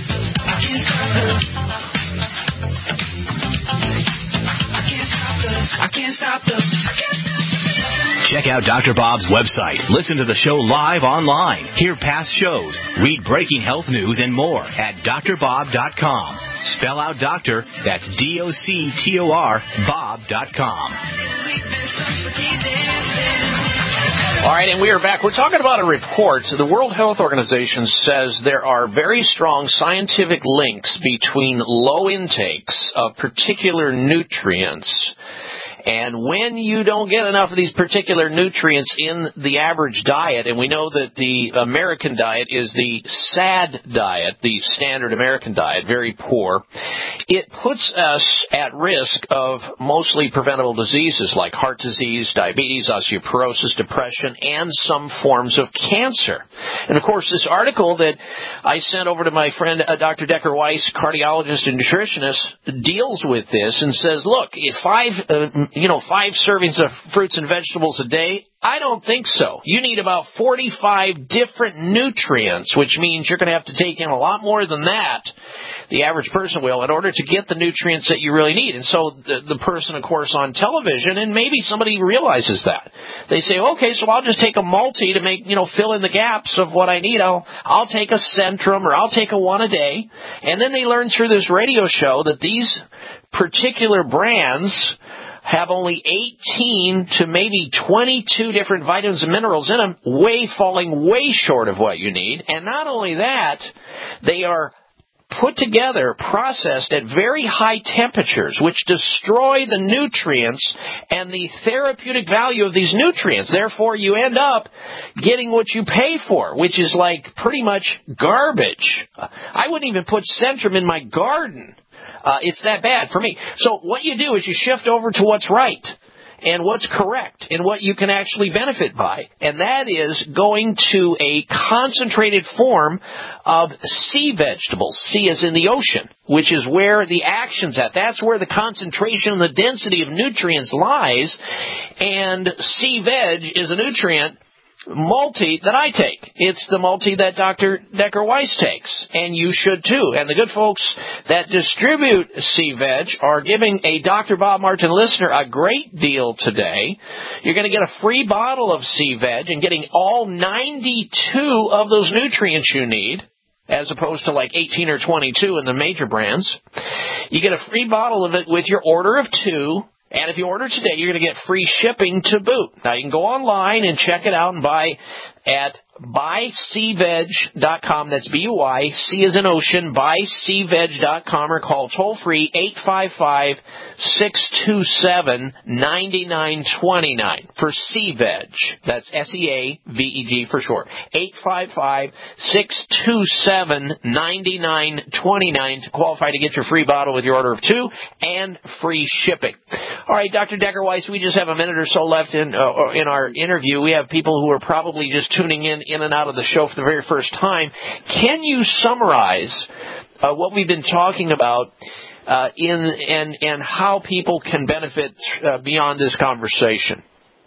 I can't stop the. Check out Doctor Bob's website. Listen to the show live online. Hear past shows. Read breaking health news and more at D R bob dot com. Spell out doctor. That's D O C T O R Bob dot com. All right, and we are back. We're talking about a report. The World Health Organization says there are very strong scientific links between low intakes of particular nutrients. And when you don't get enough of these particular nutrients in the average diet, and we know that the American diet is the S A D diet, the standard American diet, very poor, it puts us at risk of mostly preventable diseases like heart disease, diabetes, osteoporosis, depression, and some forms of cancer. And, of course, this article that I sent over to my friend uh, Doctor Decker Weiss, cardiologist and nutritionist, deals with this and says, look, if five... Uh, you know, five servings of fruits and vegetables a day? I don't think so. You need about forty-five different nutrients, which means you're going to have to take in a lot more than that, the average person will, in order to get the nutrients that you really need. And so the, the person, of course, on television, and maybe somebody realizes that. They say, okay, so I'll just take a multi to make, you know, fill in the gaps of what I need. I'll, I'll take a Centrum or I'll take a one a day. And then they learn through this radio show that these particular brands have only eighteen to maybe twenty-two different vitamins and minerals in them, way falling way short of what you need. And not only that, they are put together, processed at very high temperatures, which destroy the nutrients and the therapeutic value of these nutrients. Therefore, you end up getting what you pay for, which is like pretty much garbage. I wouldn't even put Centrum in my garden. Uh, it's that bad for me. So what you do is you shift over to what's right and what's correct and what you can actually benefit by. And that is going to a concentrated form of sea vegetables. Sea is in the ocean, which is where the action's at. That's where the concentration and the density of nutrients lies. And sea veg is a nutrient multi that I take. It's the multi that Doctor Decker Weiss takes, and you should too. And the good folks that distribute C Veg are giving a Doctor Bob Martin listener a great deal today. You're going to get a free bottle of C Veg and getting all ninety-two of those nutrients you need, as opposed to like eighteen or twenty-two in the major brands. You get a free bottle of it with your order of two. And if you order today, you're going to get free shipping to boot. Now, you can go online and check it out and buy at buy c veg dot com. That's B U Y, C as in ocean, buy c veg dot com, or call toll-free eight five five, six two seven, nine nine two nine for C Veg. That's S E A V E G for short. eight five five, six two seven, nine nine two nine to qualify to get your free bottle with your order of two and free shipping. All right, Doctor Decker Weiss, we just have a minute or so left in uh, in our interview. We have people who are probably just tuning in in and out of the show for the very first time. Can you summarize uh, what we've been talking about uh, in and and how people can benefit uh, beyond this conversation?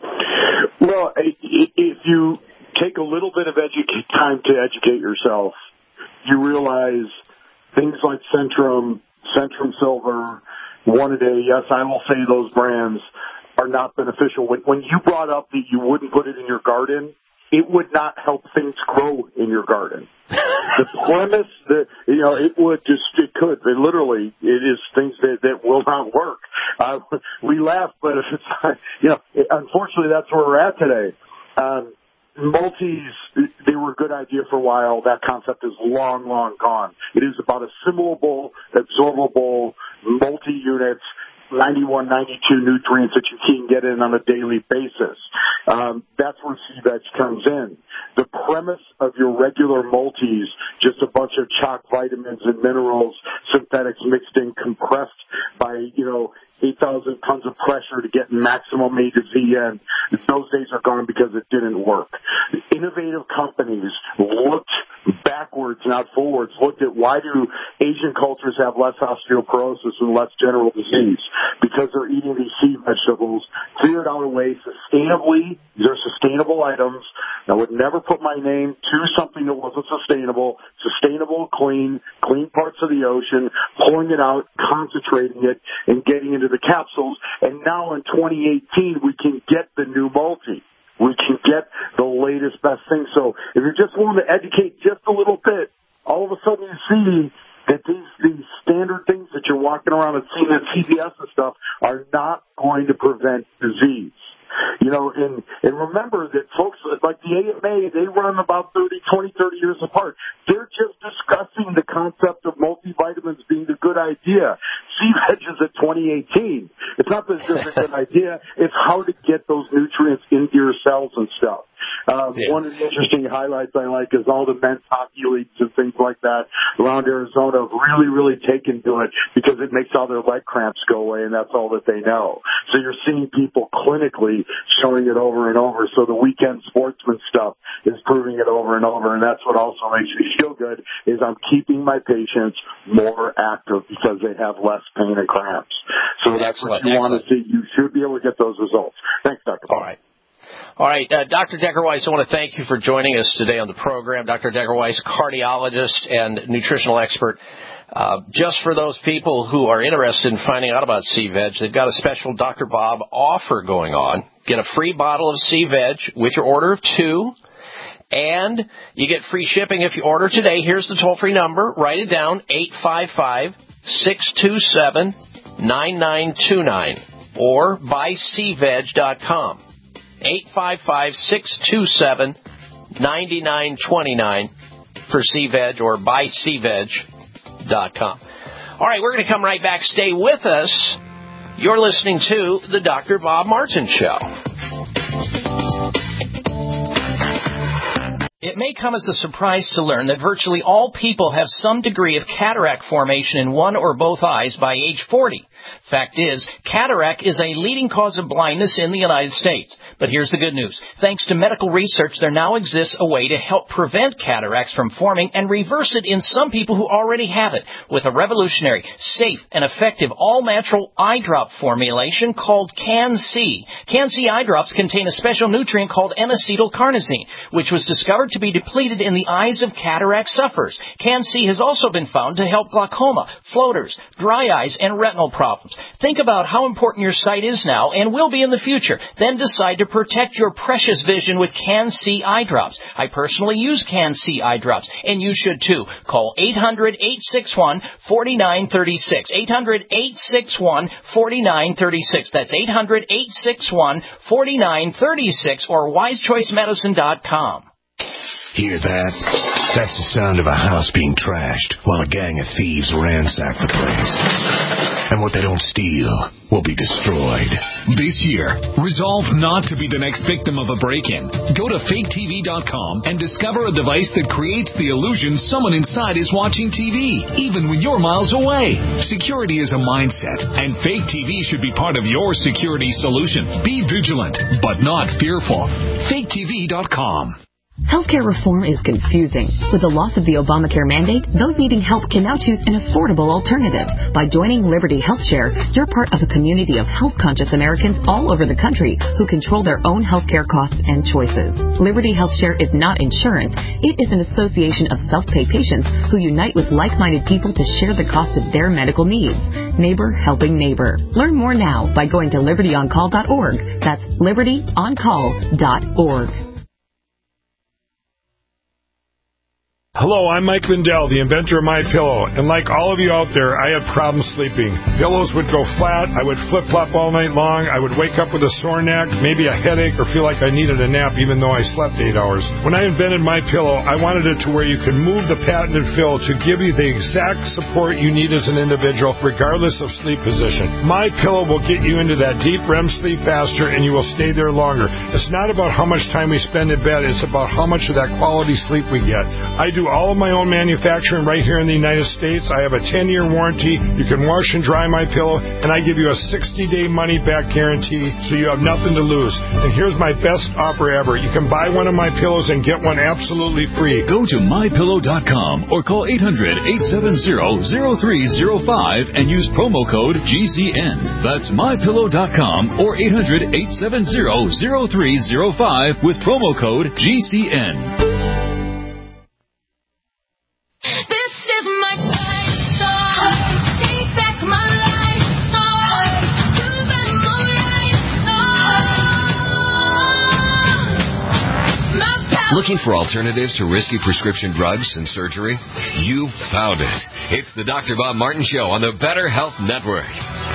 Well, if you take a little bit of edu- time to educate yourself, you realize things like Centrum, Centrum Silver, One a Day, yes, I will say those brands are not beneficial. When, when you brought up that you wouldn't put it in your garden, it would not help things grow in your garden. The premise that, you know, it would just, it could, it literally, it is things that, that will not work. Uh, we laugh, but if it's not, you know, unfortunately that's where we're at today. Um, multis, they were a good idea for a while. That concept is long, long gone. It is about assimilable, absorbable, multi-units, ninety-one, ninety-two nutrients that you can get in on a daily basis. Um, that's where C Veg comes in. The premise of your regular multis, just a bunch of chalk vitamins and minerals, synthetics mixed in, compressed by, you know, eight thousand tons of pressure to get maximum A to Z in. Those days are gone because it didn't work. Innovative companies looked backwards, not forwards, looked at why do Asian cultures have less osteoporosis and less general disease? Because they're eating these sea vegetables, figured out a way sustainably, these are sustainable items. I would never put my name to something that wasn't sustainable, sustainable, clean, clean parts of the ocean, pulling it out, concentrating it, and getting into the capsules. And now in twenty eighteen, we can get the new multi. We can get the latest, best thing. So if you're just willing to educate just a little bit, all of a sudden you see that these these standard things that you're walking around and seeing at C V S and stuff are not going to prevent disease. You know, and, and remember that folks like the A M A, they run about thirty, twenty, thirty years apart. They're just discussing the concept of multivitamins being a good idea. C-Veg is at twenty eighteen. It's not that it's just a good idea. It's how to get those nutrients into your cells and stuff. Um, yeah. One of the interesting highlights I like is all the men's hockey leagues and things like that around Arizona have really, really taken to it because it makes all their leg cramps go away, and that's all that they know. So you're seeing people clinically showing it over and over. So the weekend sportsman stuff is proving it over and over, and that's what also makes me feel good is I'm keeping my patients more active because they have less pain and cramps. So that's Excellent. what you Excellent. want to see. You should be able to get those results. Thanks, Doctor Paul. All right. All right, uh, Doctor Decker-Weiss, I want to thank you for joining us today on the program. Doctor Decker-Weiss, cardiologist and nutritional expert. Uh, just for those people who are interested in finding out about C-Veg, they've got a special Doctor Bob offer going on. Get a free bottle of C-Veg with your order of two, and you get free shipping if you order today. Here's the toll-free number. Write it down, eight five five, six two seven, nine nine two nine, or buy c veg dot com. eight five five, six two seven, nine nine two nine for C-Veg or buy c veg dot com. All right, we're going to come right back. Stay with us. You're listening to the Doctor Bob Martin Show. It may come as a surprise to learn that virtually all people have some degree of cataract formation in one or both eyes by age forty. Fact is, cataract is a leading cause of blindness in the United States. But here's the good news. Thanks to medical research, there now exists a way to help prevent cataracts from forming and reverse it in some people who already have it with a revolutionary, safe, and effective all-natural eye drop formulation called Can-C. Can-C eye drops contain a special nutrient called N-acetylcarnosine, which was discovered to be depleted in the eyes of cataract sufferers. Can-C has also been found to help glaucoma, floaters, dry eyes, and retinal problems. Think about how important your sight is now and will be in the future. Then decide to protect your precious vision with Can-C eye drops. I personally use Can-C eye drops, and you should too. Call eight hundred, eight six one, four nine three six. eight hundred, eight six one, four nine three six. That's eight hundred, eight six one, four nine three six or wise choice medicine dot com. Hear that? That's the sound of a house being trashed while a gang of thieves ransack the place. And what they don't steal will be destroyed. This year, resolve not to be the next victim of a break-in. Go to fake T V dot com and discover a device that creates the illusion someone inside is watching T V, even when you're miles away. Security is a mindset, and Fake T V should be part of your security solution. Be vigilant, but not fearful. fake T V dot com. Healthcare reform is confusing. With the loss of the Obamacare mandate, those needing help can now choose an affordable alternative. By joining Liberty HealthShare, you're part of a community of health-conscious Americans all over the country who control their own healthcare costs and choices. Liberty HealthShare is not insurance. It is an association of self-pay patients who unite with like-minded people to share the cost of their medical needs. Neighbor helping neighbor. Learn more now by going to liberty on call dot org. That's liberty on call dot org. Hello, I'm Mike Lindell, the inventor of MyPillow, and like all of you out there, I had problems sleeping. Pillows would go flat, I would flip-flop all night long, I would wake up with a sore neck, maybe a headache, or feel like I needed a nap even though I slept eight hours. When I invented MyPillow, I wanted it to where you could move the patented fill to give you the exact support you need as an individual, regardless of sleep position. MyPillow will get you into that deep R E M sleep faster, and you will stay there longer. It's not about how much time we spend in bed, it's about how much of that quality sleep we get. I do do all of my own manufacturing right here in the United States. I have a ten-year warranty. You can wash and dry my pillow, and I give you a sixty-day money-back guarantee, so you have nothing to lose. And here's my best offer ever. You can buy one of my pillows and get one absolutely free. Go to my pillow dot com or call eight hundred, eight seven zero, zero three zero five and use promo code G C N. That's my pillow dot com or eight hundred, eight seven zero, zero three zero five with promo code G C N. This is my life song. Take back my life song. Do back my life song. My power. Looking for alternatives to risky prescription drugs and surgery? You found it. It's the Doctor Bob Martin Show on the Better Health Network.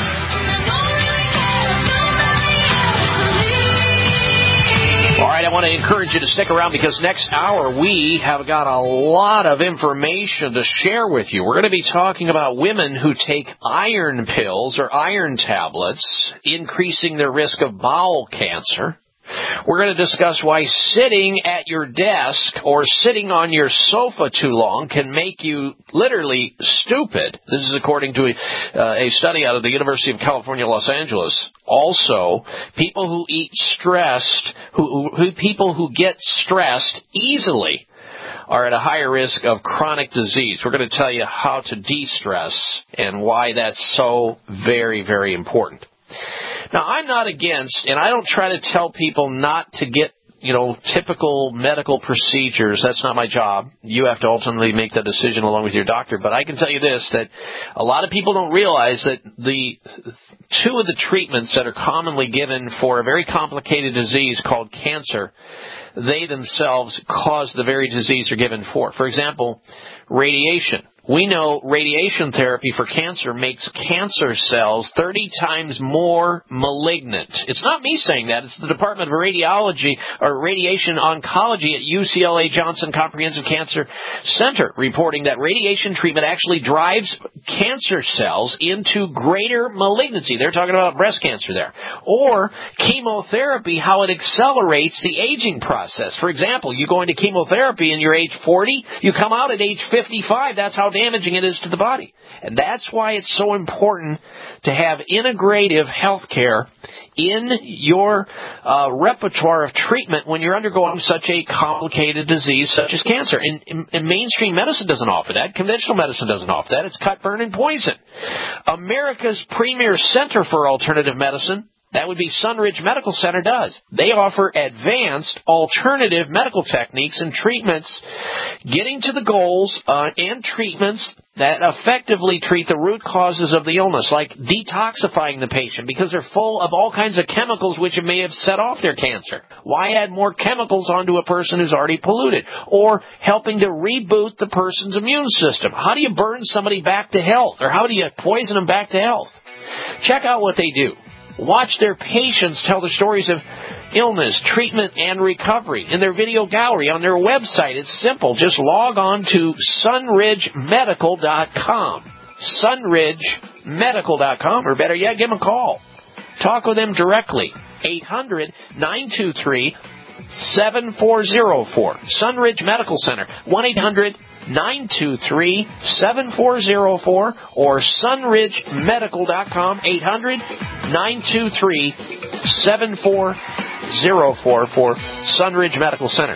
All right, I want to encourage you to stick around because next hour we have got a lot of information to share with you. We're going to be talking about women who take iron pills or iron tablets, increasing their risk of bowel cancer. We're going to discuss why sitting at your desk or sitting on your sofa too long can make you literally stupid. This is according to a, uh, a study out of the University of California, Los Angeles. Also, people who eat stressed, who, who, who people who get stressed easily are at a higher risk of chronic disease. We're going to tell you how to de-stress and why that's so very, very important. Now, I'm not against, and I don't try to tell people not to get, you know, typical medical procedures. That's not my job. You have to ultimately make that decision along with your doctor. But I can tell you this, that a lot of people don't realize that the two of the treatments that are commonly given for a very complicated disease called cancer, they themselves cause the very disease they're given for. For example, radiation. We know radiation therapy for cancer makes cancer cells thirty times more malignant. It's not me saying that. It's the Department of Radiology or Radiation Oncology at U C L A Johnson Comprehensive Cancer Center reporting that radiation treatment actually drives cancer cells into greater malignancy. They're talking about breast cancer there. Or chemotherapy, how it accelerates the aging process. For example, you go into chemotherapy and you're age forty, you come out at age fifty-five. That's how damaging it is to the body. And that's why it's so important to have integrative health care in your uh, repertoire of treatment when you're undergoing such a complicated disease such as cancer. And, and, and mainstream medicine doesn't offer that. Conventional medicine doesn't offer that. It's cut, burn, and poison. America's premier center for alternative medicine, that would be Sunridge Medical Center, does. They offer advanced alternative medical techniques and treatments, getting to the goals uh, and treatments that effectively treat the root causes of the illness, like detoxifying the patient because they're full of all kinds of chemicals which may have set off their cancer. Why add more chemicals onto a person who's already polluted? Or helping to reboot the person's immune system. How do you burn somebody back to health? Or how do you poison them back to health? Check out what they do. Watch their patients tell the stories of illness, treatment, and recovery in their video gallery on their website. It's simple. Just log on to sunridge medical dot com. sunridge medical dot com, or better yet, give them a call. Talk with them directly. eight hundred, nine two three, seven four zero four. Sunridge Medical Center. one eight hundred, nine two three, seven four zero four or sunridge medical dot com, eight hundred, nine two three, seven four zero four for Sunridge Medical Center.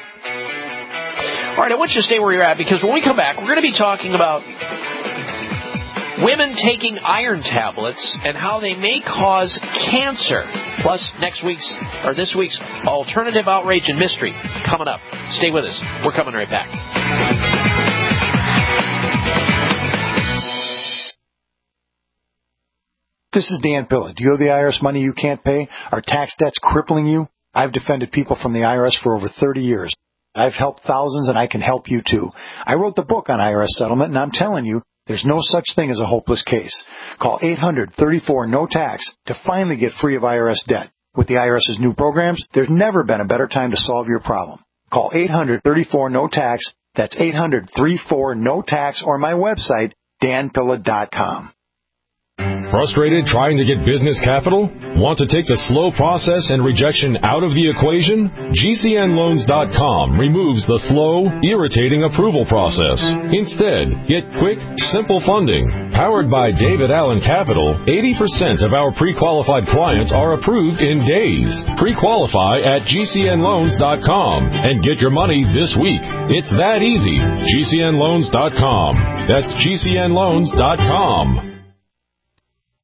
All right, I want you to stay where you're at because when we come back, we're going to be talking about women taking iron tablets and how they may cause cancer. Plus, next week's or this week's Alternative Outrage and Mystery coming up. Stay with us. We're coming right back. This is Dan Pilla. Do you owe the I R S money you can't pay? Are tax debts crippling you? I've defended people from the I R S for over thirty years. I've helped thousands, and I can help you too. I wrote the book on I R S settlement, and I'm telling you, there's no such thing as a hopeless case. Call eight hundred, thirty-four, no tax to finally get free of I R S debt. With the IRS's new programs, there's never been a better time to solve your problem. Call eight hundred, thirty-four, no tax. That's eight hundred, thirty-four, no tax, or my website, dan pilla dot com. Frustrated trying to get business capital? Want to take the slow process and rejection out of the equation? G C N loans dot com removes the slow, irritating approval process. Instead, get quick, simple funding. Powered by David Allen Capital, eighty percent of our pre-qualified clients are approved in days. Pre-qualify at G C N loans dot com and get your money this week. It's that easy. G C N loans dot com. That's G C N loans dot com.